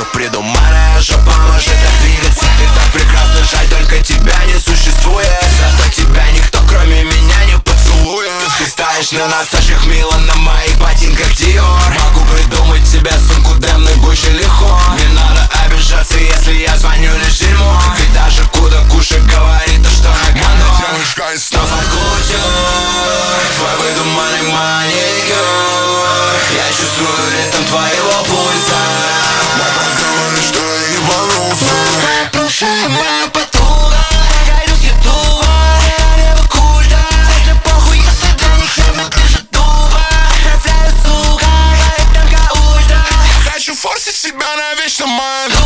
что придуманная жопа может так двигаться. Ты так прекрасно, жаль, только тебя не существует. Зато тебя никто кроме меня не поцелует. Ты ставишь на носочках мило, на моих ботинках Dior. Могу придумать тебе сумку Демны, Гуччи или Хор. Не надо обижаться, если я звоню лишь дерьмо. Ведь даже Куда Куша говорит, что на кондор. Но под кутюр твой выдуманный маникюр. Я чувствую ритм твоего пульса. Говоришь, что я ебанулся. Моя прошлая, моя подруга. Я горю с ютуба, я лево культа. Если похуй, если для них явно ты же дуба. Бросаю, сука, моя танка ультра. Хочу форсить себя навечно, моя